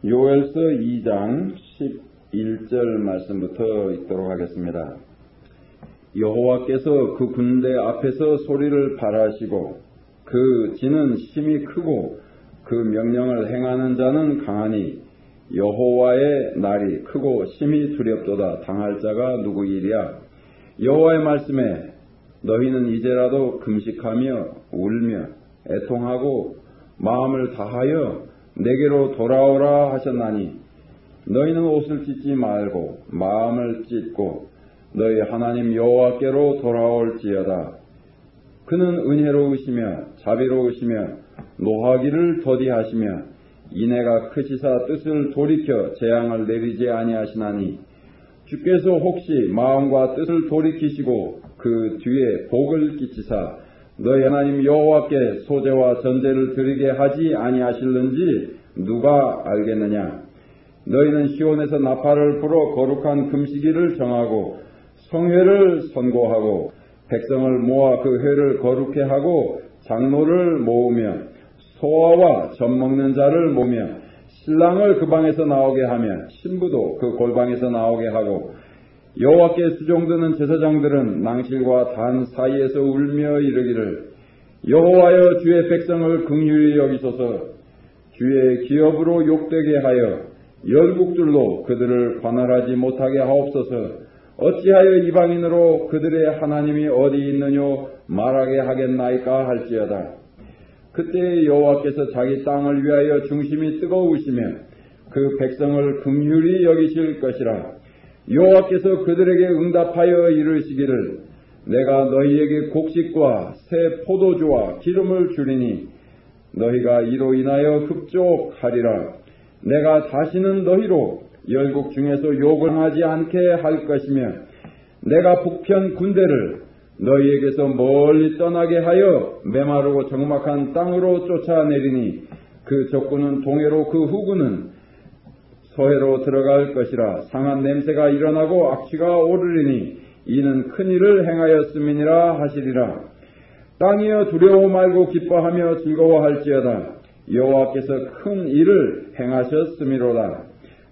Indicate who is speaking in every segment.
Speaker 1: 요엘서 2장 11절 말씀부터 읽도록 하겠습니다. 여호와께서 그 군대 앞에서 소리를 발하시고 그 진은 심히 크고 그 명령을 행하는 자는 강하니 여호와의 날이 크고 심히 두렵도다. 당할 자가 누구이랴. 여호와의 말씀에 너희는 이제라도 금식하며 울며 애통하고 마음을 다하여 내게로 돌아오라 하셨나니 너희는 옷을 찢지 말고 마음을 찢고 너희 하나님 여호와께로 돌아올지어다. 그는 은혜로우시며 자비로우시며 노하기를 더디하시며 인애가 크시사 뜻을 돌이켜 재앙을 내리지 아니하시나니 주께서 혹시 마음과 뜻을 돌이키시고 그 뒤에 복을 끼치사 너희 하나님 여호와께 소제와 전제를 드리게 하지 아니하실는지 누가 알겠느냐. 너희는 시온에서 나팔을 불어 거룩한 금식일을 정하고 성회를 선고하고 백성을 모아 그 회를 거룩해 하고 장로를 모으며 소아와 젖 먹는 자를 모으며 신랑을 그 방에서 나오게 하며 신부도 그 골방에서 나오게 하고 여호와께 수종드는 제사장들은 낭실과 단 사이에서 울며 이르기를 여호와여 주의 백성을 긍휼히 여기소서. 주의 기업으로 욕되게 하여 열국들로 그들을 관할하지 못하게 하옵소서. 어찌하여 이방인으로 그들의 하나님이 어디 있느뇨 말하게 하겠나이까 할지어다. 그때 여호와께서 자기 땅을 위하여 중심이 뜨거우시며 그 백성을 긍휼히 여기실 것이라. 여호와께서 그들에게 응답하여 이르시기를 내가 너희에게 곡식과 새 포도주와 기름을 주리니 너희가 이로 인하여 급족하리라. 내가 다시는 너희로 열국 중에서 욕을 하지 않게 할 것이며 내가 북편 군대를 너희에게서 멀리 떠나게 하여 메마르고 적막한 땅으로 쫓아내리니 그 적군은 동해로 그 후군은 서해로 들어갈 것이라. 상한 냄새가 일어나고 악취가 오르리니 이는 큰 일을 행하였음이니라 하시리라. 땅이여 두려워 말고 기뻐하며 즐거워할지어다. 여호와께서 큰 일을 행하셨음이로다.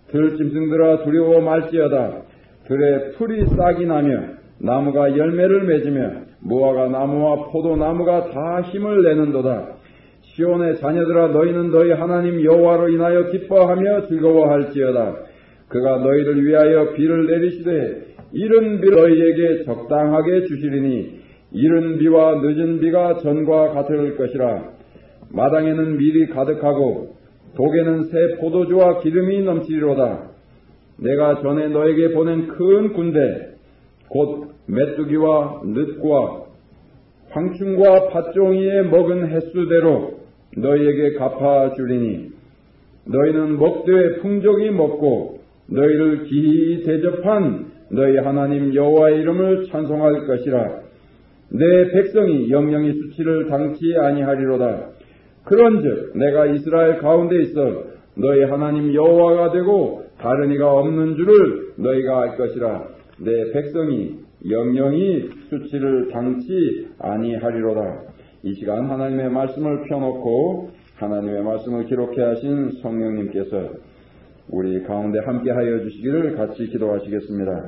Speaker 1: 들짐승들아 두려워 말지어다. 들에 풀이 싹이 나며 나무가 열매를 맺으며 무화과 나무와 포도나무가 다 힘을 내는도다. 시온의 자녀들아 너희는 너희 하나님 여호와로 인하여 기뻐하며 즐거워할지어다. 그가 너희를 위하여 비를 내리시되 이른 비를 너희에게 적당하게 주시리니 이른 비와 늦은 비가 전과 같을 것이라. 마당에는 밀이 가득하고 독에는 새 포도주와 기름이 넘치리로다. 내가 전에 너에게 보낸 큰 군대 곧 메뚜기와 늑과 황충과 팥종이에 먹은 횟수대로 너희에게 갚아주리니 너희는 먹되 풍족이 먹고 너희를 기히 대접한 너희 하나님 여호와의 이름을 찬송할 것이라. 내 백성이 영영이 수치를 당치 아니하리로다. 그런즉 내가 이스라엘 가운데 있어 너희 하나님 여호와가 되고 다른 이가 없는 줄을 너희가 알 것이라. 내 백성이 영영이 수치를 당치 아니하리로다. 이 시간 하나님의 말씀을 펴놓고 하나님의 말씀을 기록해 하신 성령님께서 우리 가운데 함께하여 주시기를 같이 기도하시겠습니다.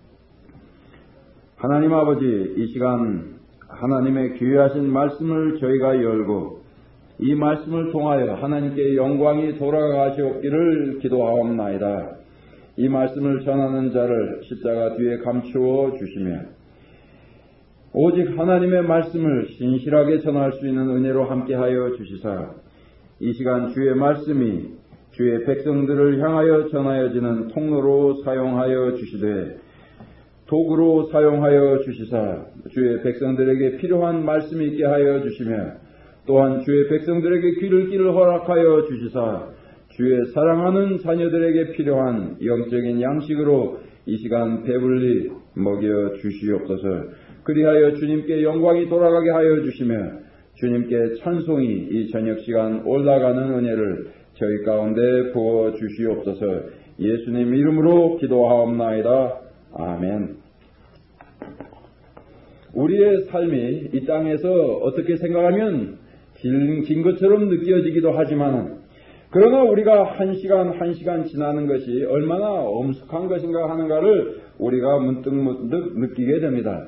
Speaker 1: 하나님 아버지, 이 시간 하나님의 귀하신 말씀을 저희가 열고 이 말씀을 통하여 하나님께 영광이 돌아가시옵기를 기도하옵나이다. 이 말씀을 전하는 자를 십자가 뒤에 감추어 주시며 오직 하나님의 말씀을 신실하게 전할 수 있는 은혜로 함께하여 주시사 이 시간 주의 말씀이 주의 백성들을 향하여 전하여지는 통로로 사용하여 주시되 도구로 사용하여 주시사 주의 백성들에게 필요한 말씀이 있게 하여 주시며 또한 주의 백성들에게 귀를 끼를 허락하여 주시사 주의 사랑하는 자녀들에게 필요한 영적인 양식으로 이 시간 배불리 먹여 주시옵소서. 그리하여 주님께 영광이 돌아가게 하여 주시며 주님께 찬송이 이 저녁 시간 올라가는 은혜를 저희 가운데 부어 주시옵소서. 예수님 이름으로 기도하옵나이다. 아멘. 우리의 삶이 이 땅에서 어떻게 생각하면 긴 것처럼 느껴지기도 하지만 그러나 우리가 한 시간 지나는 것이 얼마나 엄숙한 것인가 하는가를 우리가 문득 느끼게 됩니다.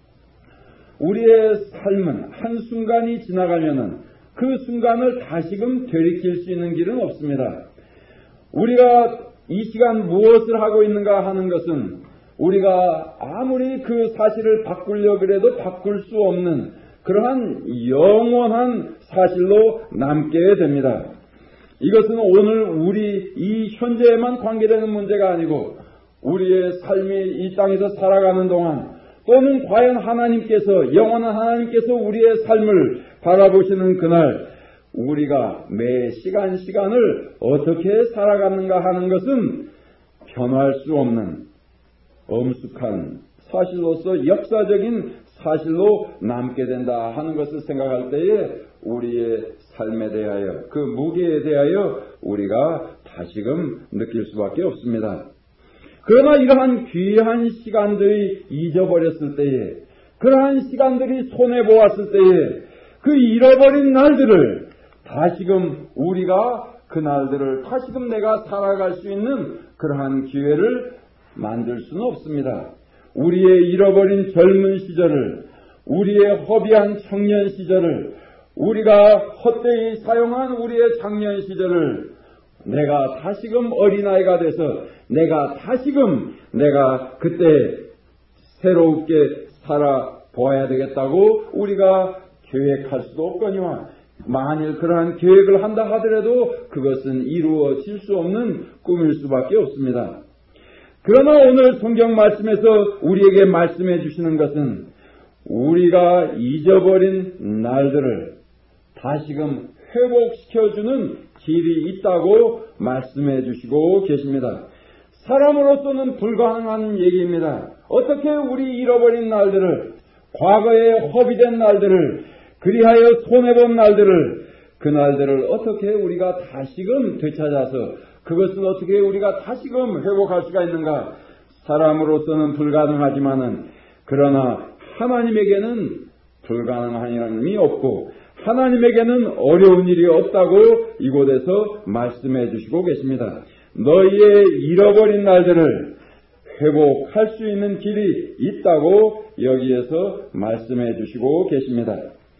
Speaker 1: 우리의 삶은 한순간이 지나가면은 그 순간을 다시금 되돌이킬 수 있는 길은 없습니다. 우리가 이 시간 무엇을 하고 있는가 하는 것은 우리가 아무리 그 사실을 바꾸려고 해도 바꿀 수 없는 그러한 영원한 사실로 남게 됩니다. 이것은 오늘 우리 이 현재에만 관계되는 문제가 아니고 우리의 삶이 이 땅에서 살아가는 동안 또는 과연 하나님께서 영원한 하나님께서 우리의 삶을 바라보시는 그날 우리가 매 시간을 어떻게 살아가는가 하는 것은 변화할 수 없는 엄숙한 사실로서 역사적인 사실로 남게 된다 하는 것을 생각할 때에 우리의 삶에 대하여 그 무게에 대하여 우리가 다시금 느낄 수밖에 없습니다. 그러나 이러한 귀한 시간들이 잊어버렸을 때에 그러한 시간들이 손해보았을 때에 그 잃어버린 날들을 다시금 우리가 그 날들을 다시금 내가 살아갈 수 있는 그러한 기회를 만들 수는 없습니다. 우리의 잃어버린 젊은 시절을 우리의 허비한 청년 시절을 우리가 헛되이 사용한 우리의 장년 시절을 내가 다시금 어린아이가 돼서 내가 그때 새롭게 살아보아야 되겠다고 우리가 계획할 수도 없거니와 만일 그러한 계획을 한다 하더라도 그것은 이루어질 수 없는 꿈일 수밖에 없습니다. 그러나 오늘 성경 말씀에서 우리에게 말씀해 주시는 것은 우리가 잊어버린 날들을 다시금 회복시켜주는 길이 있다고 말씀해 주시고 계십니다. 사람으로서는 불가능한 얘기입니다. 어떻게 우리 잃어버린 날들을, 과거에 허비된 날들을, 그리하여 손해본 날들을, 그 날들을 어떻게 우리가 다시금 되찾아서 그것을 어떻게 우리가 다시금 회복할 수가 있는가? 사람으로서는 불가능하지만은 그러나 하나님에게는 불가능한 일이 없고 하나님에게는 어려운 일이 없다고 이곳에서 말씀해 주시고 계십니다. 너희의 잃어버린 날들을 회복할 수 있는 길이 있다고 여기에서 말씀해 주시고 계십니다.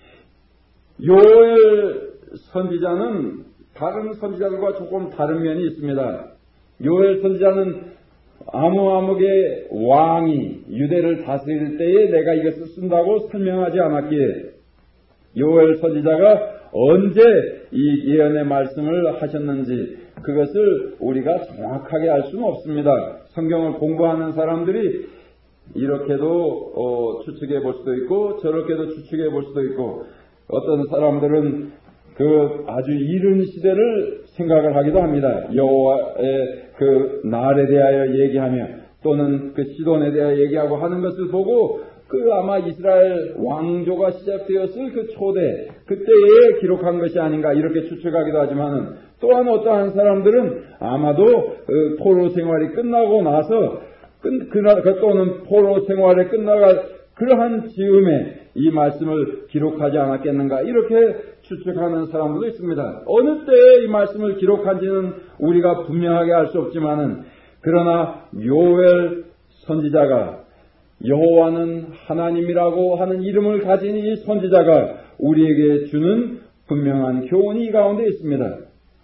Speaker 1: 요엘 선지자는 다른 선지자들과 조금 다른 면이 있습니다. 요엘 선지자는 아무의 왕이 유대를 다스릴 때에 내가 이것을 쓴다고 설명하지 않았기에 요엘 선지자가 언제 이 예언의 말씀을 하셨는지 그것을 우리가 정확하게 알 수는 없습니다. 성경을 공부하는 사람들이 이렇게도 추측해 볼 수도 있고 저렇게도 추측해 볼 수도 있고 어떤 사람들은 그 아주 이른 시대를 생각을 하기도 합니다. 여호와의 그 날에 대하여 얘기하며 또는 그 시돈에 대하여 얘기하고 하는 것을 보고 그 아마 이스라엘 왕조가 시작되었을 그 초대 그때에 기록한 것이 아닌가 이렇게 추측하기도 하지만은 또한 어떠한 사람들은 아마도 포로 생활이 끝나고 나서 또는 포로 생활에 끝나가 그러한 즈음에 이 말씀을 기록하지 않았겠는가 이렇게 추측하는 사람들도 있습니다. 어느 때에 이 말씀을 기록한지는 우리가 분명하게 알 수 없지만은 그러나 요엘 선지자가 여호와는 하나님이라고 하는 이름을 가진 이 선지자가 우리에게 주는 분명한 교훈이 이 가운데 있습니다.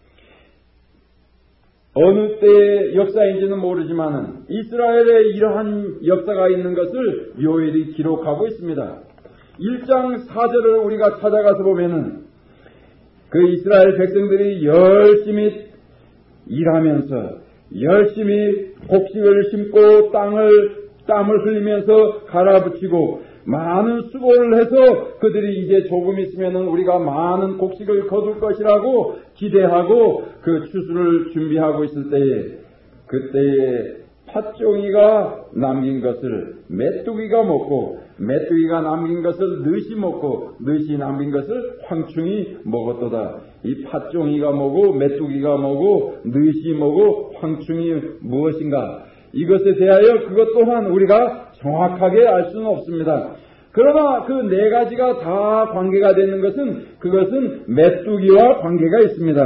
Speaker 1: 어느 때의 역사인지는 모르지만은 이스라엘에 이러한 역사가 있는 것을 요엘이 기록하고 있습니다. 1장 4절을 우리가 찾아가서 보면은 그 이스라엘 백성들이 열심히 일하면서 열심히 곡식을 심고 땀을 흘리면서 갈아붙이고 많은 수고를 해서 그들이 이제 조금 있으면은 우리가 많은 곡식을 거둘 것이라고 기대하고 그 추수를 준비하고 있을 때에 그때에 팥종이가 남긴 것을 메뚜기가 먹고 메뚜기가 남긴 것을 느시 먹고 느시 남긴 것을 황충이 먹었도다. 이 팥종이가 뭐고 메뚜기가 뭐고 느시 뭐고 황충이 무엇인가 이것에 대하여 그것 또한 우리가 정확하게 알 수는 없습니다. 그러나 그 네 가지가 다 관계가 되는 것은 그것은 메뚜기와 관계가 있습니다.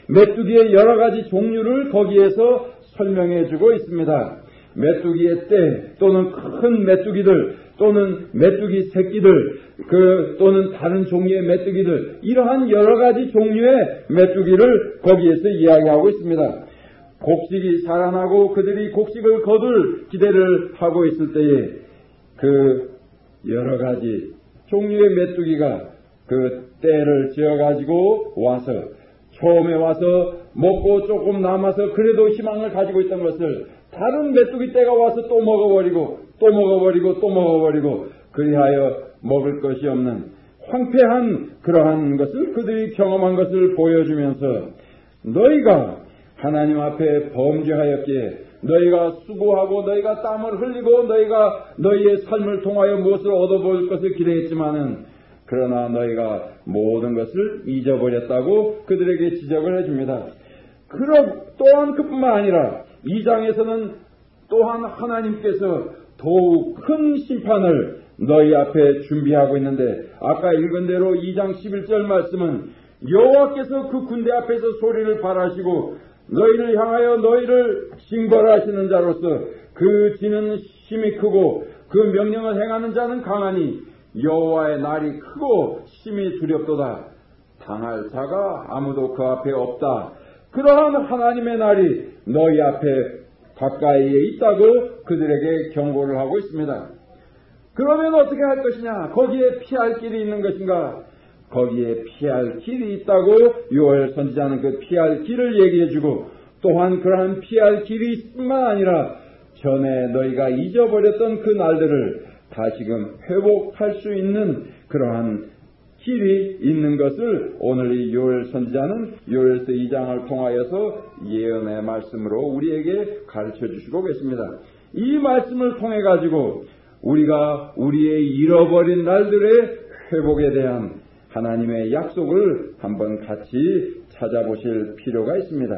Speaker 1: 메뚜기의 여러 가지 종류를 거기에서 설명해 주고 있습니다. 메뚜기의 떼 또는 큰 메뚜기들 또는 메뚜기 새끼들 또는 다른 종류의 메뚜기들, 이러한 여러 가지 종류의 메뚜기를 거기에서 이야기하고 있습니다. 곡식이 살아나고 그들이 곡식을 거둘 기대를 하고 있을 때에 그 여러 가지 종류의 메뚜기가 그 떼를 지어가지고 와서 처음에 와서 먹고 조금 남아서 그래도 희망을 가지고 있던 것을 다른 메뚜기 떼가 와서 또 먹어버리고 또 먹어버리고 또 먹어버리고 그리하여 먹을 것이 없는 황폐한 그러한 것을 그들이 경험한 것을 보여주면서 너희가 하나님 앞에 범죄하였기에 너희가 수고하고 너희가 땀을 흘리고 너희가 너희의 삶을 통하여 무엇을 얻어볼 것을 기대했지만은 그러나 너희가 모든 것을 잊어버렸다고 그들에게 지적을 해줍니다. 또한 그뿐만 아니라 2장에서는 또한 하나님께서 더욱 큰 심판을 너희 앞에 준비하고 있는데 아까 읽은 대로 2장 11절 말씀은 여호와께서 그 군대 앞에서 소리를 발하시고 너희를 향하여 너희를 징벌하시는 자로서 그 지는 힘이 크고 그 명령을 행하는 자는 강하니 여호와의 날이 크고 심히 두렵도다. 당할 자가 아무도 그 앞에 없다. 그러한 하나님의 날이 너희 앞에 가까이에 있다고 그들에게 경고를 하고 있습니다. 그러면 어떻게 할 것이냐? 거기에 피할 길이 있는 것인가? 거기에 피할 길이 있다고 요엘 선지자는 그 피할 길을 얘기해주고 또한 그러한 피할 길이 뿐만 아니라 전에 너희가 잊어버렸던 그 날들을 다시금 회복할 수 있는 그러한 길이 있는 것을 오늘 이 요엘 선지자는 요엘서 2장을 통하여서 예언의 말씀으로 우리에게 가르쳐 주시고 계십니다. 이 말씀을 통해 가지고 우리가 우리의 잃어버린 날들의 회복에 대한 하나님의 약속을 한번 같이 찾아보실 필요가 있습니다.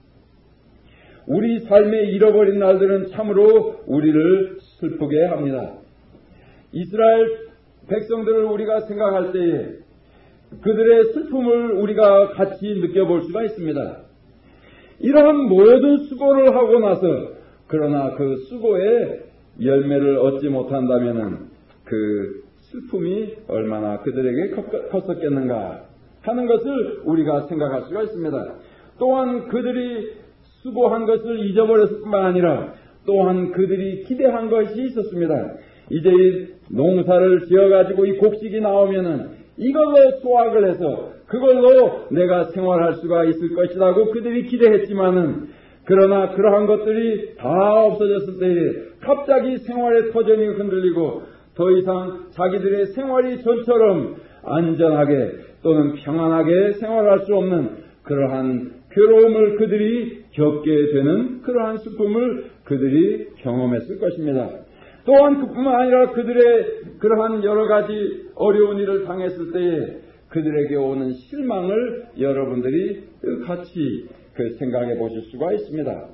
Speaker 1: 우리 삶의 잃어버린 날들은 참으로 우리를 슬프게 합니다. 이스라엘 백성들을 우리가 생각할 때에 그들의 슬픔을 우리가 같이 느껴볼 수가 있습니다. 이러한 모든 수고를 하고 나서 그러나 그 수고에 열매를 얻지 못한다면 그 슬픔이 얼마나 그들에게 컸었겠는가 하는 것을 우리가 생각할 수가 있습니다. 또한 그들이 수고한 것을 잊어버렸을 뿐만 아니라 또한 그들이 기대한 것이 있었습니다. 이제 농사를 지어가지고 이 곡식이 나오면은 이걸로 수확을 해서 그걸로 내가 생활할 수가 있을 것이라고 그들이 기대했지만은 그러나 그러한 것들이 다 없어졌을 때에 갑자기 생활의 터전이 흔들리고 더 이상 자기들의 생활이 전처럼 안전하게 또는 평안하게 생활할 수 없는 그러한 괴로움을 그들이 겪게 되는 그러한 슬픔을 그들이 경험했을 것입니다. 또한 그뿐만 아니라 그들의 그러한 여러 가지 어려운 일을 당했을 때에 그들에게 오는 실망을 여러분들이 같이 생각해 보실 수가 있습니다.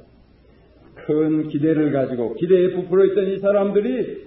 Speaker 1: 큰 기대를 가지고 기대에 부풀어 있던 이 사람들이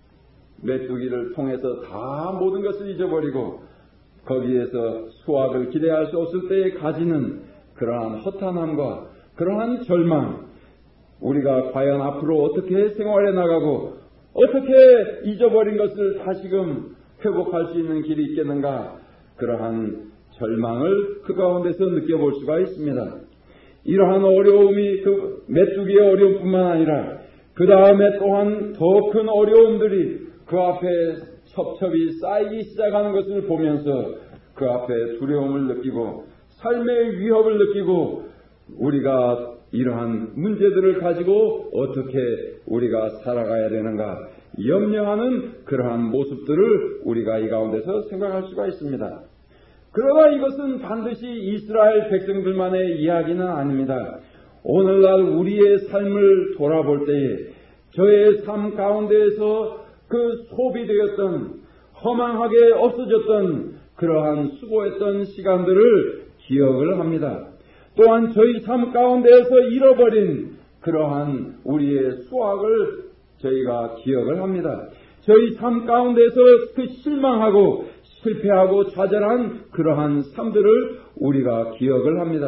Speaker 1: 메뚜기를 통해서 다 모든 것을 잊어버리고 거기에서 수확을 기대할 수 없을 때에 가지는 그러한 허탄함과 그러한 절망, 우리가 과연 앞으로 어떻게 생활해 나가고 어떻게 잊어버린 것을 다시금 회복할 수 있는 길이 있겠는가, 그러한 절망을 그 가운데서 느껴볼 수가 있습니다. 이러한 어려움이 그 메뚜기의 어려움뿐만 아니라 그 다음에 또한 더 큰 어려움들이 그 앞에 첩첩이 쌓이기 시작하는 것을 보면서 그 앞에 두려움을 느끼고 삶의 위협을 느끼고 우리가 이러한 문제들을 가지고 어떻게 우리가 살아가야 되는가 염려하는 그러한 모습들을 우리가 이 가운데서 생각할 수가 있습니다. 그러나 이것은 반드시 이스라엘 백성들만의 이야기는 아닙니다. 오늘날 우리의 삶을 돌아볼 때에 저의 삶 가운데에서 그 소비되었던 허망하게 없어졌던 그러한 수고했던 시간들을 기억을 합니다. 또한 저희 삶 가운데에서 잃어버린 그러한 우리의 수확을 저희가 기억을 합니다. 저희 삶 가운데서 그 실망하고 실패하고 좌절한 그러한 삶들을 우리가 기억을 합니다.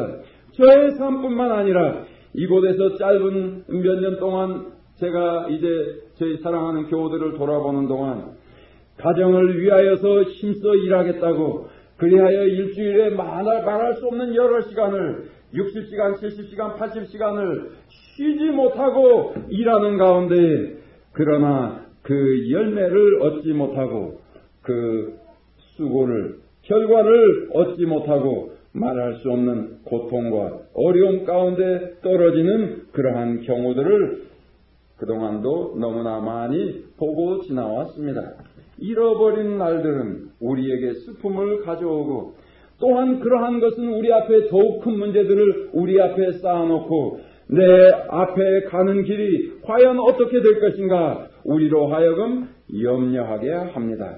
Speaker 1: 저의 삶뿐만 아니라 이곳에서 짧은 몇 년 동안 제가 이제 저희 사랑하는 교우들을 돌아보는 동안 가정을 위하여서 힘써 일하겠다고 그리하여 일주일에 말할 수 없는 여러 시간을 60시간, 70시간, 80시간을 쉬지 못하고 일하는 가운데 그러나 그 열매를 얻지 못하고 그 수고를 결과를 얻지 못하고 말할 수 없는 고통과 어려움 가운데 떨어지는 그러한 경우들을 그동안도 너무나 많이 보고 지나왔습니다. 잃어버린 날들은 우리에게 슬픔을 가져오고 또한 그러한 것은 우리 앞에 더욱 큰 문제들을 우리 앞에 쌓아놓고 내 앞에 가는 길이 과연 어떻게 될 것인가 우리로 하여금 염려하게 합니다.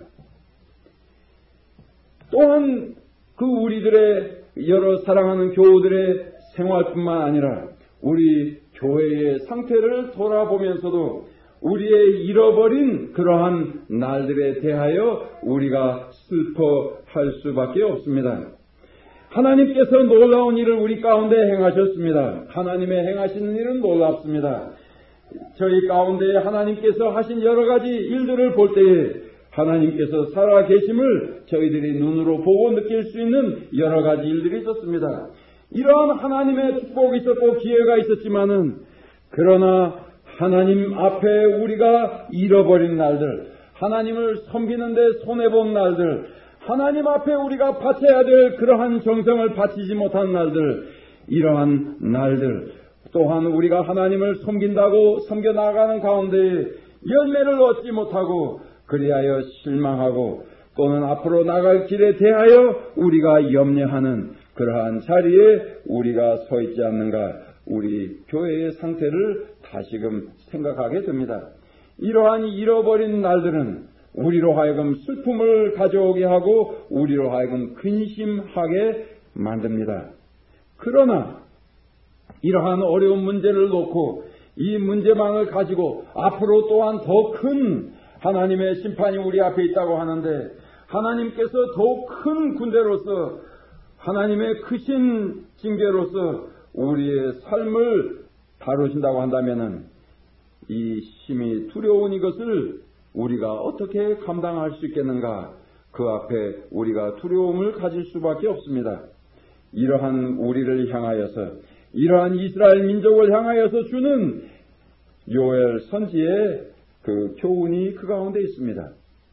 Speaker 1: 또한 그 우리들의 여러 사랑하는 교우들의 생활뿐만 아니라 우리 교회의 상태를 돌아보면서도 우리의 잃어버린 그러한 날들에 대하여 우리가 슬퍼할 수밖에 없습니다. 하나님께서 놀라운 일을 우리 가운데 행하셨습니다. 하나님의 행하시는 일은 놀랍습니다. 저희 가운데 하나님께서 하신 여러 가지 일들을 볼 때에 하나님께서 살아계심을 저희들이 눈으로 보고 느낄 수 있는 여러 가지 일들이 있었습니다. 이러한 하나님의 축복이 있었고 기회가 있었지만은 그러나 하나님 앞에 우리가 잃어버린 날들, 하나님을 섬기는데 손해본 날들, 하나님 앞에 우리가 바쳐야 될 그러한 정성을 바치지 못한 날들, 이러한 날들, 또한 우리가 하나님을 섬긴다고 섬겨나가는 가운데 열매를 얻지 못하고 그리하여 실망하고 또는 앞으로 나갈 길에 대하여 우리가 염려하는 그러한 자리에 우리가 서 있지 않는가 우리 교회의 상태를 다시금 생각하게 됩니다. 이러한 잃어버린 날들은 우리로 하여금 슬픔을 가져오게 하고 우리로 하여금 근심하게 만듭니다. 그러나 이러한 어려운 문제를 놓고 이 문제망을 가지고 앞으로 또한 더 큰 하나님의 심판이 우리 앞에 있다고 하는데 하나님께서 더욱 큰 군대로서 하나님의 크신 징계로서 우리의 삶을 다루신다고 한다면은 이 심히 두려운 이것을 우리가 어떻게 감당할 수 있겠는가? 그 앞에 우리가 두려움을 가질 수밖에 없습니다. 이러한 우리를 향하여서 이러한 이스라엘 민족을 향하여서 주는 요엘 선지의 그 교훈이 그 가운데 있습니다.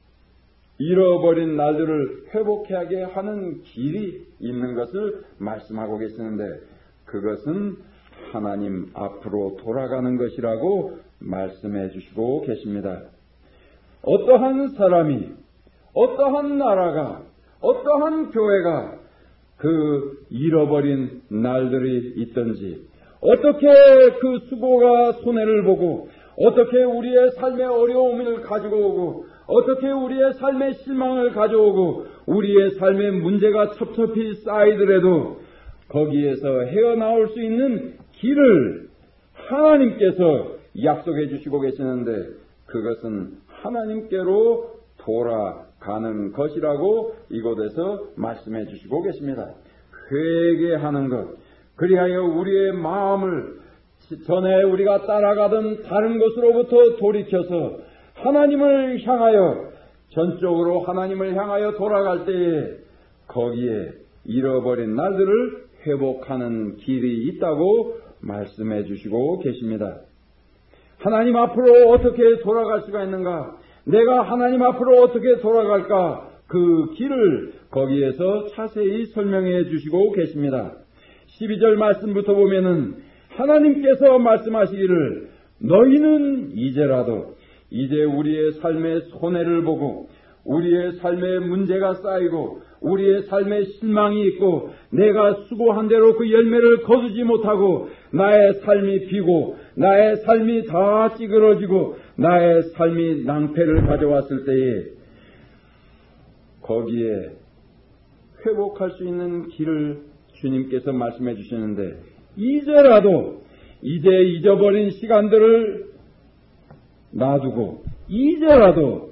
Speaker 1: 잃어버린 날들을 회복하게 하는 길이 있는 것을 말씀하고 계시는데 그것은 하나님 앞으로 돌아가는 것이라고 말씀해 주시고 계십니다. 어떠한 사람이, 어떠한 나라가, 어떠한 교회가 그 잃어버린 날들이 있든지 어떻게 그 수고가 손해를 보고 어떻게 우리의 삶의 어려움을 가지고 오고 어떻게 우리의 삶의 실망을 가져오고 우리의 삶의 문제가 첩첩이 쌓이더라도 거기에서 헤어나올 수 있는 길을 하나님께서 약속해 주시고 계시는데 그것은 하나님께로 돌아가는 것이라고 이곳에서 말씀해 주시고 계십니다. 회개하는 것, 그리하여 우리의 마음을 전에 우리가 따라가던 다른 것으로부터 돌이켜서 하나님을 향하여 전적으로 하나님을 향하여 돌아갈 때에 거기에 잃어버린 날들을 회복하는 길이 있다고 말씀해 주시고 계십니다. 하나님 앞으로 어떻게 돌아갈 수가 있는가? 내가 하나님 앞으로 어떻게 돌아갈까? 그 길을 거기에서 자세히 설명해 주시고 계십니다. 12절 말씀부터 보면은 하나님께서 말씀하시기를 너희는 이제라도 이제 우리의 삶의 손해를 보고 우리의 삶의 문제가 쌓이고 우리의 삶의 실망이 있고 내가 수고한 대로 그 열매를 거두지 못하고 나의 삶이 비고 나의 삶이 다 찌그러지고 나의 삶이 낭패를 가져왔을 때에 거기에 회복할 수 있는 길을 주님께서 말씀해 주시는데 이제라도 이제 잊어버린 시간들을 놔두고 이제라도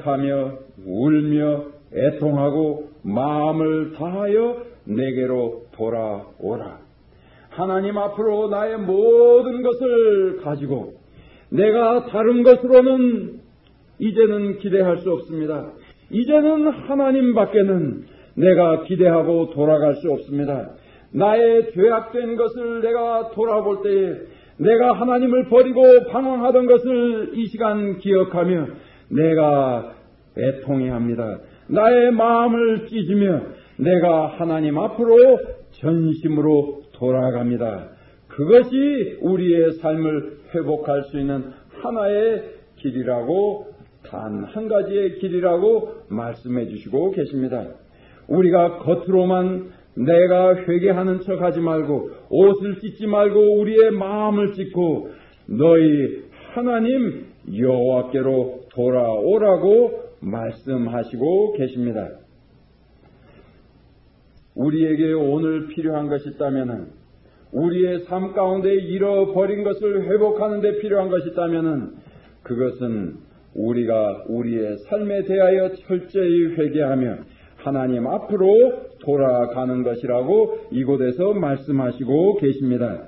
Speaker 1: 금식하며 울며 애통하고 마음을 다하여 내게로 돌아오라. 하나님 앞으로 나의 모든 것을 가지고 내가 다른 것으로는 이제는 기대할 수 없습니다. 이제는 하나님밖에는 내가 기대하고 돌아갈 수 없습니다. 나의 죄악된 것을 내가 돌아볼 때에 내가 하나님을 버리고 방황하던 것을 이 시간 기억하며 내가 애통해합니다. 나의 마음을 찢으며 내가 하나님 앞으로 전심으로 돌아갑니다. 그것이 우리의 삶을 회복할 수 있는 하나의 길이라고, 단 한 가지의 길이라고 말씀해 주시고 계십니다. 우리가 겉으로만 내가 회개하는 척 하지 말고 옷을 찢지 말고 우리의 마음을 찢고 너희 하나님 여호와께로 돌아오라고 말씀하시고 계십니다. 우리에게 오늘 필요한 것이 있다면, 우리의 삶 가운데 잃어버린 것을 회복하는 데 필요한 것이 있다면 그것은 우리가 우리의 삶에 대하여 철저히 회개하며 하나님 앞으로 돌아가는 것이라고 이곳에서 말씀하시고 계십니다.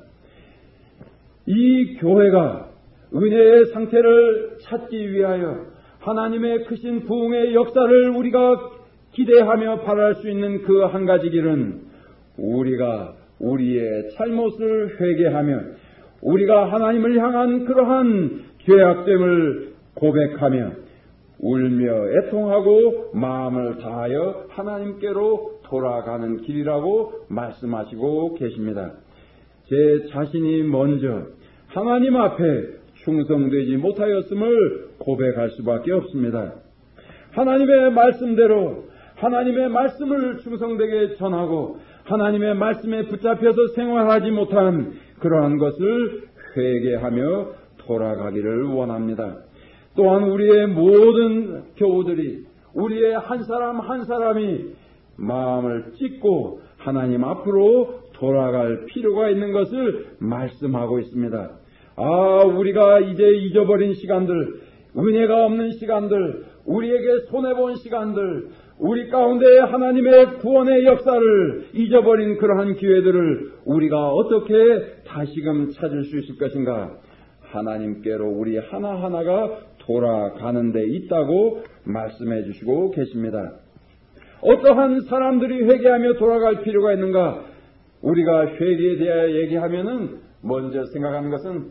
Speaker 1: 이 교회가 은혜의 상태를 찾기 위하여 하나님의 크신 부흥의 역사를 우리가 기대하며 바랄 수 있는 그 한 가지 길은 우리가 우리의 잘못을 회개하며 우리가 하나님을 향한 그러한 죄악됨을 고백하며 울며 애통하고 마음을 다하여 하나님께로 돌아가는 길이라고 말씀하시고 계십니다. 제 자신이 먼저 하나님 앞에 충성되지 못하였음을 고백할 수밖에 없습니다. 하나님의 말씀대로 하나님의 말씀을 충성되게 전하고 하나님의 말씀에 붙잡혀서 생활하지 못한 그러한 것을 회개하며 돌아가기를 원합니다. 또한 우리의 모든 교우들이, 우리의 한 사람 한 사람이 마음을 찢고 하나님 앞으로 돌아갈 필요가 있는 것을 말씀하고 있습니다. 우리가 이제 잊어버린 시간들, 은혜가 없는 시간들, 우리에게 손해본 시간들, 우리 가운데 하나님의 구원의 역사를 잊어버린 그러한 기회들을 우리가 어떻게 다시금 찾을 수 있을 것인가? 하나님께로 우리 하나하나가 돌아가는 데 있다고 말씀해 주시고 계십니다. 어떠한 사람들이 회개하며 돌아갈 필요가 있는가? 우리가 회개에 대해 얘기하면은 먼저 생각하는 것은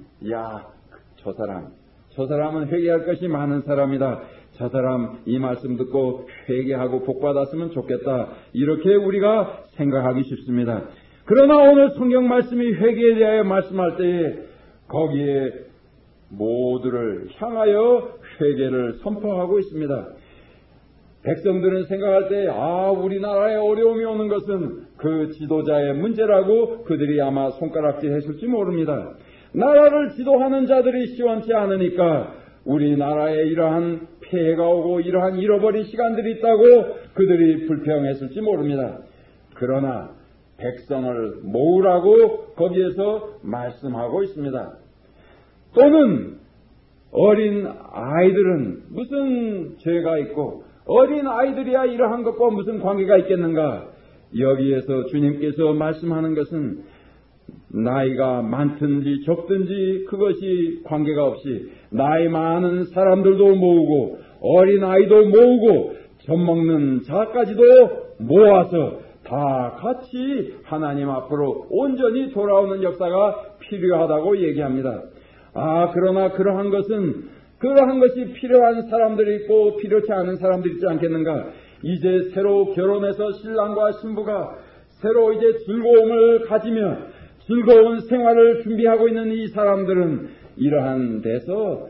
Speaker 1: 저 사람은 회개할 것이 많은 사람이다. 저 사람 이 말씀 듣고 회개하고 복받았으면 좋겠다. 이렇게 우리가 생각하기 쉽습니다. 그러나 오늘 성경 말씀이 회개에 대하여 말씀할 때에 거기에 모두를 향하여 회개를 선포하고 있습니다. 백성들은 생각할 때 우리나라에 어려움이 오는 것은 그 지도자의 문제라고 그들이 아마 손가락질 했을지 모릅니다. 나라를 지도하는 자들이 시원치 않으니까 우리나라에 이러한 폐해가 오고 이러한 잃어버린 시간들이 있다고 그들이 불평했을지 모릅니다. 그러나 백성을 모으라고 거기에서 말씀하고 있습니다. 또는 어린 아이들은 무슨 죄가 있고 어린 아이들이야 이러한 것과 무슨 관계가 있겠는가? 여기에서 주님께서 말씀하는 것은 나이가 많든지 적든지 그것이 관계가 없이 나이 많은 사람들도 모으고 어린아이도 모으고 젖먹는 자까지도 모아서 다 같이 하나님 앞으로 온전히 돌아오는 역사가 필요하다고 얘기합니다. 그러나 그러한 것이 필요한 사람들이 있고 필요치 않은 사람들이 있지 않겠는가? 이제 새로 결혼해서 신랑과 신부가 새로 이제 즐거움을 가지며 즐거운 생활을 준비하고 있는 이 사람들은 이러한 데서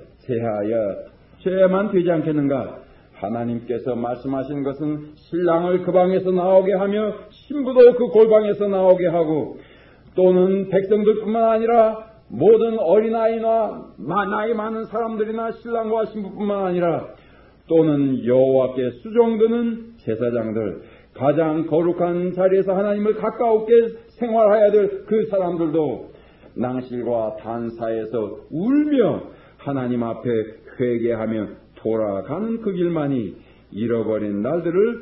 Speaker 1: 제하야만 되지 않겠는가? 하나님께서 말씀하시는 것은 신랑을 그 방에서 나오게 하며 신부도 그 골방에서 나오게 하고 또는 백성들뿐만 아니라 모든 어린아이나 나이 많은 사람들이나 신랑과 신부뿐만 아니라 또는 여호와께 수종드는 제사장들, 가장 거룩한 자리에서 하나님을 가까우게 생활해야 될 그 사람들도 낭실과 단사에서 울며 하나님 앞에 회개하며 돌아가는 그 길만이 잃어버린 날들을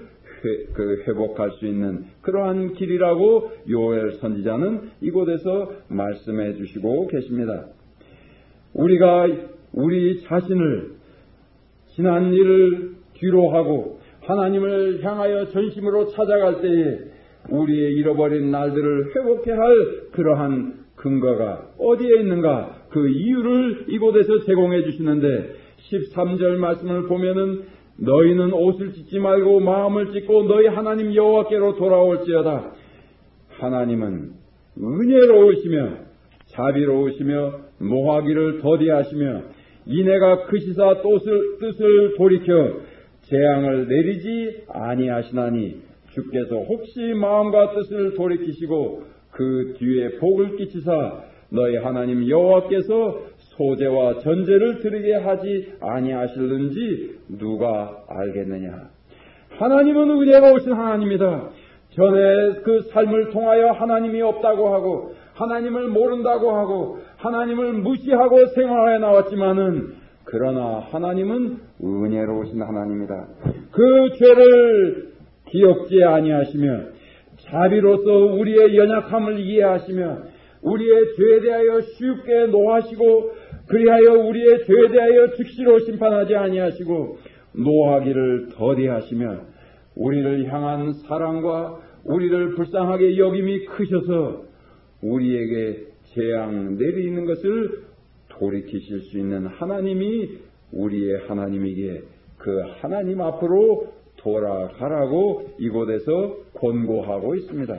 Speaker 1: 회복할 수 있는 그러한 길이라고 요엘 선지자는 이곳에서 말씀해 주시고 계십니다. 우리가 우리 자신을 지난 일을 뒤로 하고 하나님을 향하여 전심으로 찾아갈 때에 우리의 잃어버린 날들을 회복해야 할 그러한 근거가 어디에 있는가? 그 이유를 이곳에서 제공해 주시는데 13절 말씀을 보면은 너희는 옷을 찢지 말고 마음을 찢고 너희 하나님 여호와께로 돌아올지어다. 하나님은 은혜로우시며 자비로우시며 노하기를 더디하시며 이내가 크시사 뜻을 돌이켜 재앙을 내리지 아니하시나니 주께서 혹시 마음과 뜻을 돌이키시고 그 뒤에 복을 끼치사 너희 하나님 여호와께서 소제와 전제를 드리게 하지 아니하실는지 누가 알겠느냐. 하나님은 은혜로우신 하나님이다. 전에 그 삶을 통하여 하나님이 없다고 하고 하나님을 모른다고 하고 하나님을 무시하고 생활하여 나왔지만은 그러나 하나님은 은혜로우신 하나님이다. 그 죄를 기억지 아니하시며 자비로서 우리의 연약함을 이해하시며 우리의 죄에 대하여 쉽게 노하시고 그리하여 우리의 죄에 대하여 즉시로 심판하지 아니하시고 노하기를 더디하시며 우리를 향한 사랑과 우리를 불쌍하게 여김이 크셔서 우리에게 재앙 내리는 것을 돌이키실 수 있는 하나님이 우리의 하나님이기에 그 하나님 앞으로 돌아가라고 이곳에서 권고하고 있습니다.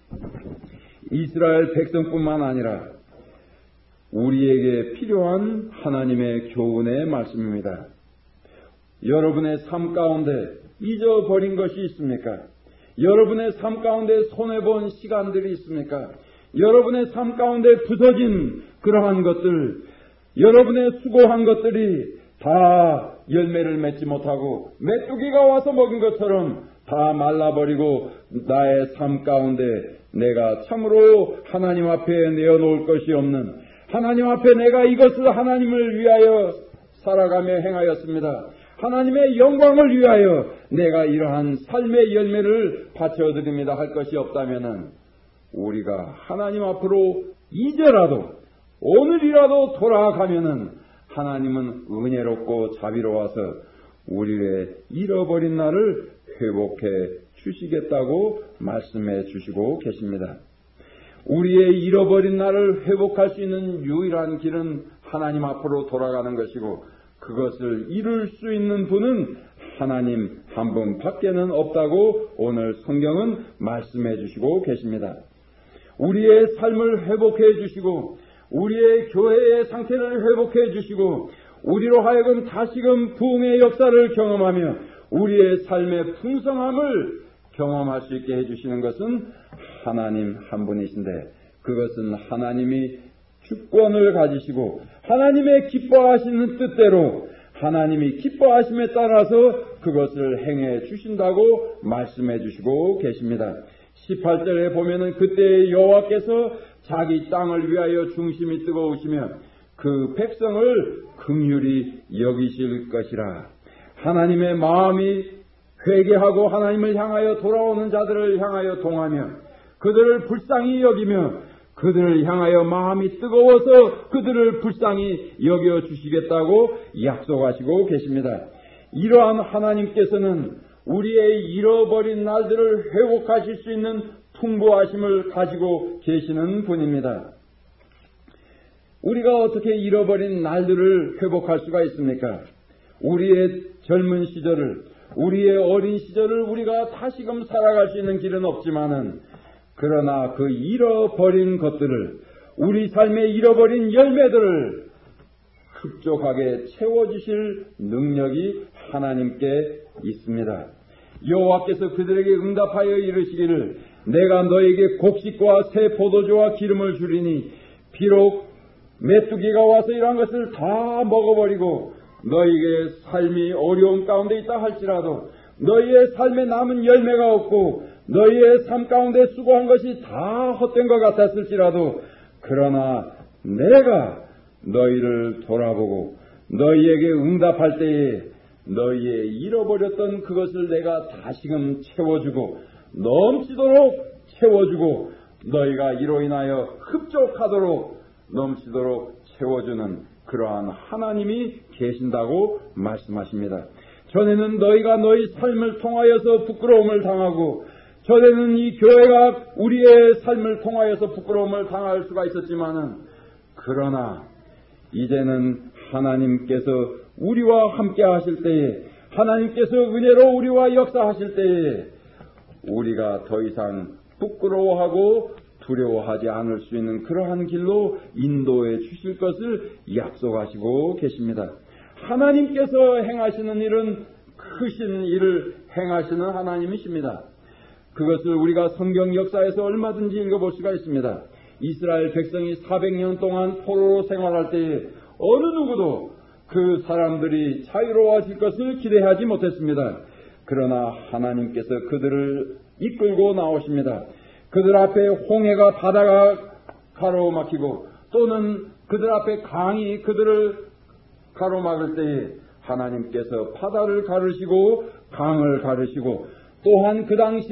Speaker 1: 이스라엘 백성뿐만 아니라 우리에게 필요한 하나님의 교훈의 말씀입니다. 여러분의 삶 가운데 잊어버린 것이 있습니까? 여러분의 삶 가운데 손해본 시간들이 있습니까? 여러분의 삶 가운데 부서진 그러한 것들, 여러분의 수고한 것들이 다 열매를 맺지 못하고 메뚜기가 와서 먹은 것처럼 다 말라버리고 나의 삶 가운데 내가 참으로 하나님 앞에 내어놓을 것이 없는, 하나님 앞에 내가 이것을 하나님을 위하여 살아가며 행하였습니다. 하나님의 영광을 위하여 내가 이러한 삶의 열매를 바쳐드립니다 할 것이 없다면은 우리가 하나님 앞으로 이제라도 오늘이라도 돌아가면은 하나님은 은혜롭고 자비로워서 우리의 잃어버린 날을 회복해 주시겠다고 말씀해 주시고 계십니다. 우리의 잃어버린 날을 회복할 수 있는 유일한 길은 하나님 앞으로 돌아가는 것이고 그것을 이룰 수 있는 분은 하나님 한 분 밖에는 없다고 오늘 성경은 말씀해 주시고 계십니다. 우리의 삶을 회복해 주시고 우리의 교회의 상태를 회복해 주시고 우리로 하여금 다시금 부흥의 역사를 경험하며 우리의 삶의 풍성함을 경험할 수 있게 해주시는 것은 하나님 한 분이신데 그것은 하나님이 주권을 가지시고 하나님의 기뻐하시는 뜻대로 하나님이 기뻐하심에 따라서 그것을 행해 주신다고 말씀해 주시고 계십니다. 18절에 보면은 그때 여호와께서 자기 땅을 위하여 중심이 뜨거우시며 그 백성을 긍휼히 여기실 것이라. 하나님의 마음이 회개하고 하나님을 향하여 돌아오는 자들을 향하여 동하며 그들을 불쌍히 여기며 그들을 향하여 마음이 뜨거워서 그들을 불쌍히 여겨 주시겠다고 약속하시고 계십니다. 이러한 하나님께서는 우리의 잃어버린 날들을 회복하실 수 있는 풍부하심을 가지고 계시는 분입니다. 우리가 어떻게 잃어버린 날들을 회복할 수가 있습니까? 우리의 젊은 시절을, 우리의 어린 시절을 우리가 다시금 살아갈 수 있는 길은 없지만은 그러나 그 잃어버린 것들을, 우리 삶의 잃어버린 열매들을 흡족하게 채워주실 능력이 하나님께 있습니다. 여호와께서 그들에게 응답하여 이르시기를 내가 너에게 곡식과 새 포도주와 기름을 주리니 비록 메뚜기가 와서 이러한 것을 다 먹어버리고 너희의 삶이 어려운 가운데 있다 할지라도 너희의 삶에 남은 열매가 없고 너희의 삶 가운데 수고한 것이 다 헛된 것 같았을지라도 그러나 내가 너희를 돌아보고 너희에게 응답할 때에 너희의 잃어버렸던 그것을 내가 다시금 채워주고 넘치도록 채워주고 너희가 이로 인하여 흡족하도록 넘치도록 채워주는 그러한 하나님이 계신다고 말씀하십니다. 전에는 너희가 너희 삶을 통하여서 부끄러움을 당하고 전에는 이 교회가 우리의 삶을 통하여서 부끄러움을 당할 수가 있었지만은 그러나 이제는 하나님께서 우리와 함께 하실 때에 하나님께서 은혜로 우리와 역사하실 때에 우리가 더 이상 부끄러워하고 두려워하지 않을 수 있는 그러한 길로 인도해 주실 것을 약속하시고 계십니다. 하나님께서 행하시는 일은 크신 일을 행하시는 하나님이십니다. 그것을 우리가 성경 역사에서 얼마든지 읽어볼 수가 있습니다. 이스라엘 백성이 400년 동안 포로로 생활할 때에 어느 누구도 그 사람들이 자유로워질 것을 기대하지 못했습니다. 그러나 하나님께서 그들을 이끌고 나오십니다. 그들 앞에 홍해가 바다가 가로막히고 또는 그들 앞에 강이 그들을 가로막을 때에 하나님께서 바다를 가르시고 강을 가르시고 또한 그 당시에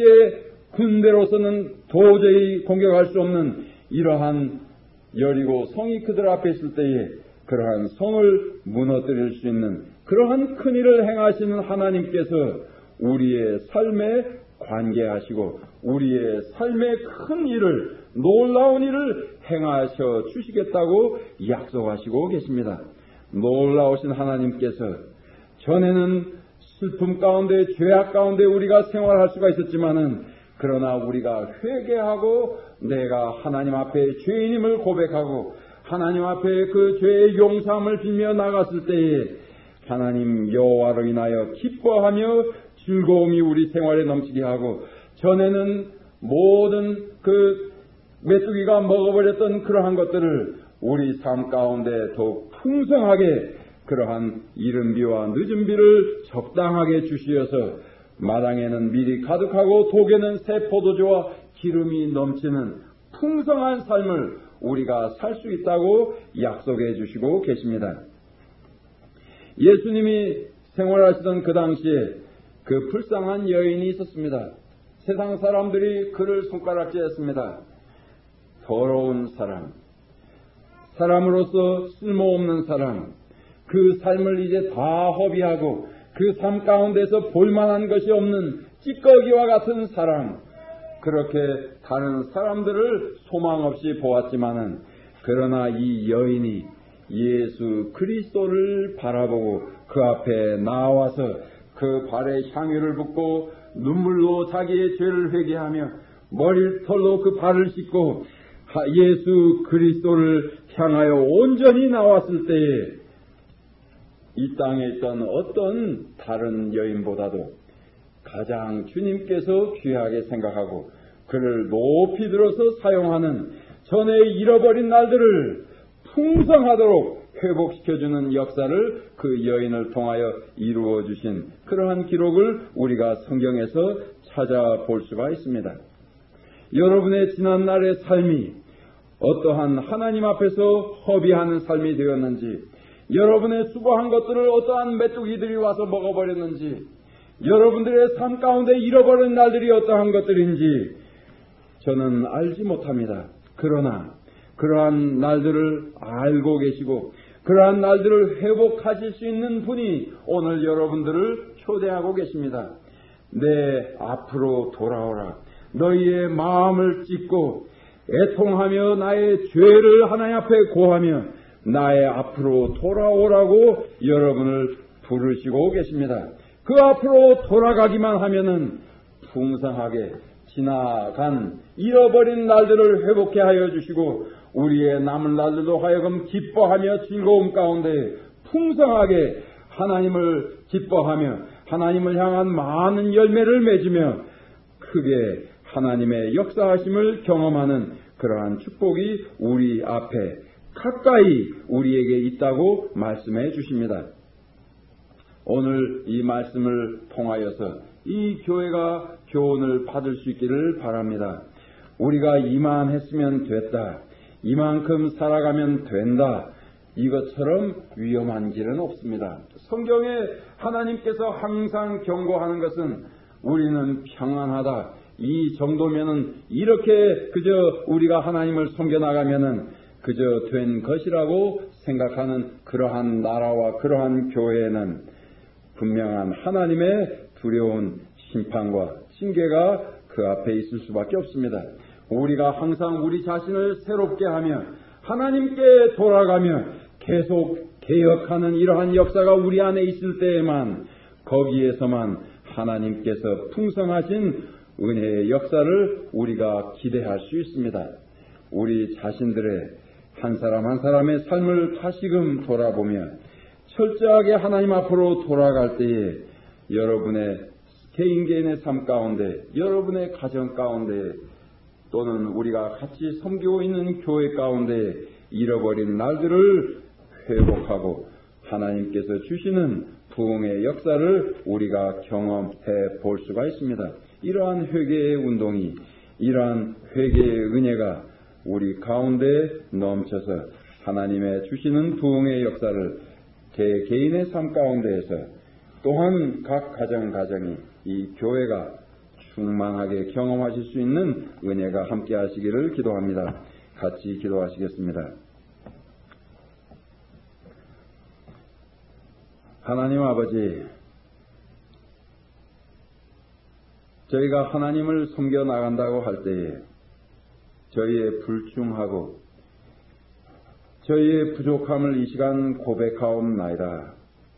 Speaker 1: 군대로서는 도저히 공격할 수 없는 이러한 여리고 성이 그들 앞에 있을 때에 그러한 성을 무너뜨릴 수 있는 그러한 큰 일을 행하시는 하나님께서 우리의 삶에 관계하시고 우리의 삶의 큰 일을 놀라운 일을 행하셔 주시겠다고 약속하시고 계십니다. 놀라우신 하나님께서 전에는 슬픔 가운데 죄악 가운데 우리가 생활할 수가 있었지만은 그러나 우리가 회개하고 내가 하나님 앞에 죄인임을 고백하고 하나님 앞에 그 죄의 용서함을 빌며 나갔을 때에 하나님 여호와로 인하여 기뻐하며 즐거움이 우리 생활에 넘치게 하고 전에는 모든 그 메뚜기가 먹어버렸던 그러한 것들을 우리 삶 가운데 더욱 풍성하게 그러한 이른 비와 늦은 비를 적당하게 주시어서 마당에는 밀이 가득하고 독에는 새 포도주와 기름이 넘치는 풍성한 삶을 우리가 살 수 있다고 약속해 주시고 계십니다. 예수님이 생활하시던 그 당시에 그 불쌍한 여인이 있었습니다. 세상 사람들이 그를 손가락질했습니다. 더러운 사람, 사람으로서 쓸모없는 사람, 그 삶을 이제 다 허비하고 그 삶 가운데서 볼만한 것이 없는 찌꺼기와 같은 사람, 그렇게 다른 사람들을 소망 없이 보았지만은 그러나 이 여인이 예수 그리스도를 바라보고 그 앞에 나와서 그 발에 향유를 붓고 눈물로 자기의 죄를 회개하며 머리털로 그 발을 씻고 예수 그리스도를 향하여 온전히 나왔을 때에 이 땅에 있던 어떤 다른 여인보다도 가장 주님께서 귀하게 생각하고 그를 높이 들어서 사용하는 전에 잃어버린 날들을 풍성하도록 회복시켜주는 역사를 그 여인을 통하여 이루어 주신 그러한 기록을 우리가 성경에서 찾아볼 수가 있습니다. 여러분의 지난날의 삶이 어떠한 하나님 앞에서 허비하는 삶이 되었는지, 여러분의 수고한 것들을 어떠한 메뚜기들이 와서 먹어버렸는지, 여러분들의 삶 가운데 잃어버린 날들이 어떠한 것들인지 저는 알지 못합니다. 그러나 그러한 날들을 알고 계시고 그러한 날들을 회복하실 수 있는 분이 오늘 여러분들을 초대하고 계십니다. 내 앞으로 돌아오라. 너희의 마음을 찢고 애통하며 나의 죄를 하나님 앞에 고하며 나의 앞으로 돌아오라고 여러분을 부르시고 계십니다. 그 앞으로 돌아가기만 하면은 풍성하게 지나간 잃어버린 날들을 회복해 하여 주시고 우리의 남은 날들도 하여금 기뻐하며 즐거움 가운데 풍성하게 하나님을 기뻐하며 하나님을 향한 많은 열매를 맺으며 크게 하나님의 역사하심을 경험하는 그러한 축복이 우리 앞에 가까이 우리에게 있다고 말씀해 주십니다. 오늘 이 말씀을 통하여서 이 교회가 교훈을 받을 수 있기를 바랍니다. 우리가 이만했으면 됐다. 이만큼 살아가면 된다. 이것처럼 위험한 길은 없습니다. 성경에 하나님께서 항상 경고하는 것은 우리는 평안하다. 이 정도면은 이렇게 그저 우리가 하나님을 섬겨나가면은 그저 된 것이라고 생각하는 그러한 나라와 그러한 교회는 분명한 하나님의 두려운 심판과 징계가 그 앞에 있을 수밖에 없습니다. 우리가 항상 우리 자신을 새롭게 하며 하나님께 돌아가며 계속 개혁하는 이러한 역사가 우리 안에 있을 때에만 거기에서만 하나님께서 풍성하신 은혜의 역사를 우리가 기대할 수 있습니다. 우리 자신들의 한 사람 한 사람의 삶을 다시금 돌아보며 철저하게 하나님 앞으로 돌아갈 때에 여러분의 개인의 삶 가운데, 여러분의 가정 가운데, 또는 우리가 같이 섬기고 있는 교회 가운데 잃어버린 날들을 회복하고 하나님께서 주시는 부흥의 역사를 우리가 경험해 볼 수가 있습니다. 이러한 회개의 운동이, 이러한 회개의 은혜가 우리 가운데 넘쳐서 하나님의 주시는 부흥의 역사를 개개인의 삶 가운데에서 또한 각 가정이 이 교회가 충만하게 경험하실 수 있는 은혜가 함께 하시기를 기도합니다. 같이 기도하시겠습니다. 하나님 아버지, 저희가 하나님을 섬겨 나간다고 할 때에 저희의 불충하고 저희의 부족함을 이 시간 고백하옵나이다.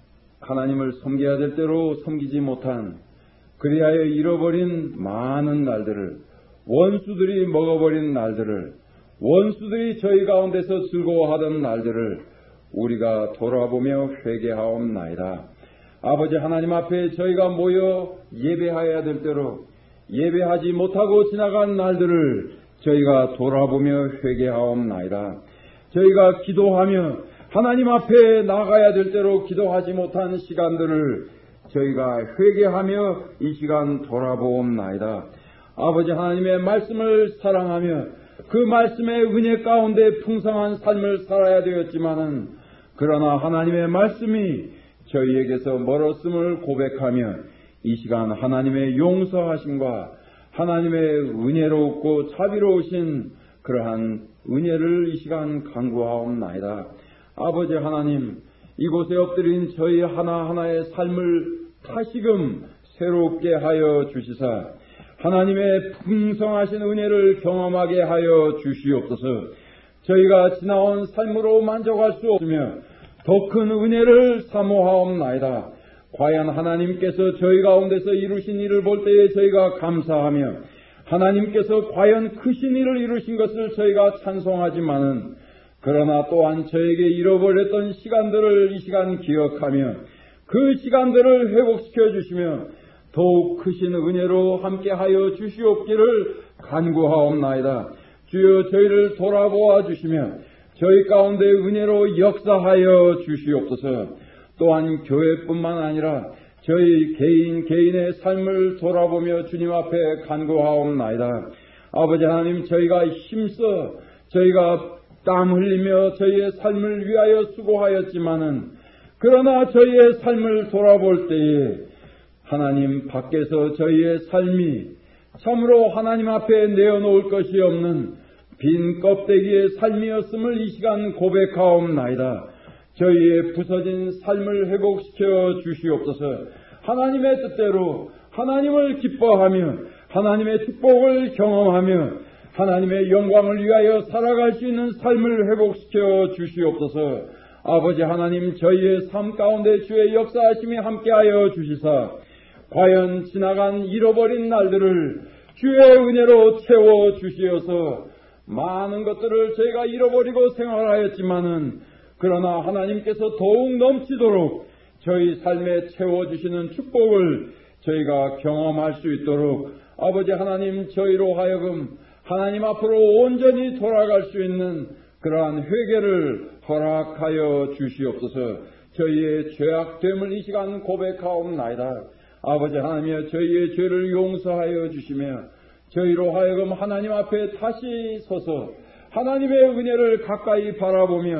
Speaker 1: 하나님을 섬겨야 될 대로 섬기지 못한, 그리하여 잃어버린 많은 날들을, 원수들이 먹어버린 날들을, 원수들이 저희 가운데서 즐거워하던 날들을 우리가 돌아보며 회개하옵나이다. 아버지 하나님 앞에 저희가 모여 예배해야 될 대로 예배하지 못하고 지나간 날들을 저희가 돌아보며 회개하옵나이다. 저희가 기도하며 하나님 앞에 나가야 될 대로 기도하지 못한 시간들을 저희가 회개하며 이 시간 돌아보옵나이다. 아버지 하나님의 말씀을 사랑하며 그 말씀의 은혜 가운데 풍성한 삶을 살아야 되었지만은, 그러나 하나님의 말씀이 저희에게서 멀었음을 고백하며 이 시간 하나님의 용서하심과 하나님의 은혜롭고 자비로우신 그러한 은혜를 이 시간 간구하옵나이다. 아버지 하나님, 이곳에 엎드린 저희 하나하나의 삶을 다시금 새롭게 하여 주시사 하나님의 풍성하신 은혜를 경험하게 하여 주시옵소서. 저희가 지나온 삶으로 만족할 수 없으며 더 큰 은혜를 사모하옵나이다. 과연 하나님께서 저희 가운데서 이루신 일을 볼 때에 저희가 감사하며 하나님께서 과연 크신 일을 이루신 것을 저희가 찬송하지만은, 그러나 또한 저에게 잃어버렸던 시간들을 이 시간 기억하며 그 시간들을 회복시켜 주시며 더욱 크신 은혜로 함께하여 주시옵기를 간구하옵나이다. 주여 저희를 돌아보아 주시며 저희 가운데 은혜로 역사하여 주시옵소서. 또한 교회뿐만 아니라 저희 개인의 삶을 돌아보며 주님 앞에 간구하옵나이다. 아버지 하나님, 저희가 힘써 저희가 땀 흘리며 저희의 삶을 위하여 수고하였지만은, 그러나 저희의 삶을 돌아볼 때에 하나님 밖에서 저희의 삶이 참으로 하나님 앞에 내어놓을 것이 없는 빈 껍데기의 삶이었음을 이 시간 고백하옵나이다. 저희의 부서진 삶을 회복시켜 주시옵소서. 하나님의 뜻대로 하나님을 기뻐하며 하나님의 축복을 경험하며 하나님의 영광을 위하여 살아갈 수 있는 삶을 회복시켜 주시옵소서. 아버지 하나님, 저희의 삶 가운데 주의 역사하심이 함께하여 주시사 과연 지나간 잃어버린 날들을 주의 은혜로 채워 주시어서 많은 것들을 저희가 잃어버리고 생활하였지만은, 그러나 하나님께서 더욱 넘치도록 저희 삶에 채워주시는 축복을 저희가 경험할 수 있도록 아버지 하나님, 저희로 하여금 하나님 앞으로 온전히 돌아갈 수 있는 그러한 회개를 허락하여 주시옵소서. 저희의 죄악됨을 이 시간 고백하옵나이다. 아버지 하나님, 저희의 죄를 용서하여 주시며 저희로 하여금 하나님 앞에 다시 서서 하나님의 은혜를 가까이 바라보며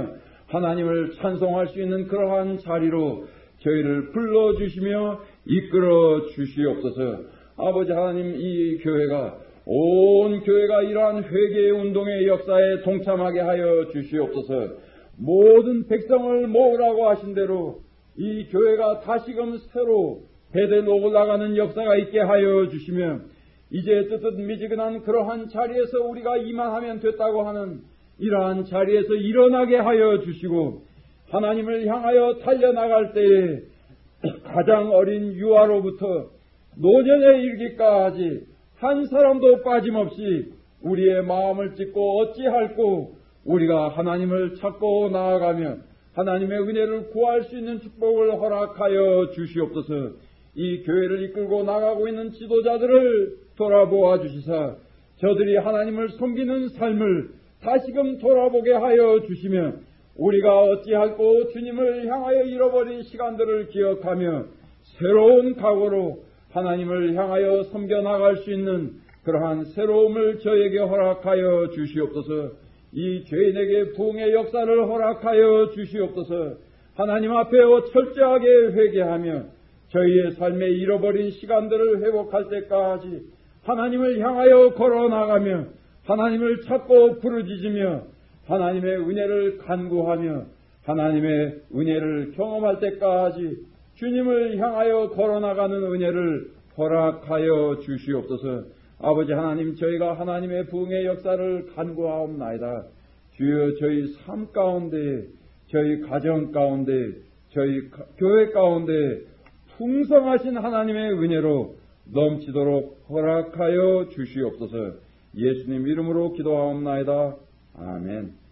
Speaker 1: 하나님을 찬송할 수 있는 그러한 자리로 저희를 불러주시며 이끌어 주시옵소서. 아버지 하나님, 이 교회가 온 교회가 이러한 회개의 운동의 역사에 동참하게 하여 주시옵소서. 모든 백성을 모으라고 하신 대로 이 교회가 다시금 새로 베들로 올라가는 역사가 있게 하여 주시며 이제 뜨뜻미지근한 그러한 자리에서 우리가 이만하면 됐다고 하는 이러한 자리에서 일어나게 하여 주시고 하나님을 향하여 달려나갈 때에 가장 어린 유아로부터 노년에 이르기까지 한 사람도 빠짐없이 우리의 마음을 찢고 어찌할꼬 우리가 하나님을 찾고 나아가며 하나님의 은혜를 구할 수 있는 축복을 허락하여 주시옵소서. 이 교회를 이끌고 나가고 있는 지도자들을 돌아보아 주시사 저들이 하나님을 섬기는 삶을 다시금 돌아보게 하여 주시며 우리가 어찌할꼬 주님을 향하여 잃어버린 시간들을 기억하며 새로운 각오로 하나님을 향하여 섬겨나갈 수 있는 그러한 새로움을 저에게 허락하여 주시옵소서. 이 죄인에게 부흥의 역사를 허락하여 주시옵소서. 하나님 앞에 철저하게 회개하며 저희의 삶에 잃어버린 시간들을 회복할 때까지 하나님을 향하여 걸어나가며 하나님을 찾고 부르짖으며 하나님의 은혜를 간구하며 하나님의 은혜를 경험할 때까지 주님을 향하여 걸어나가는 은혜를 허락하여 주시옵소서. 아버지 하나님, 저희가 하나님의 부흥의 역사를 간구하옵나이다. 주여, 저희 삶 가운데, 저희 가정 가운데, 저희 교회 가운데 풍성하신 하나님의 은혜로 넘치도록 허락하여 주시옵소서. 예수님 이름으로 기도하옵나이다. 아멘.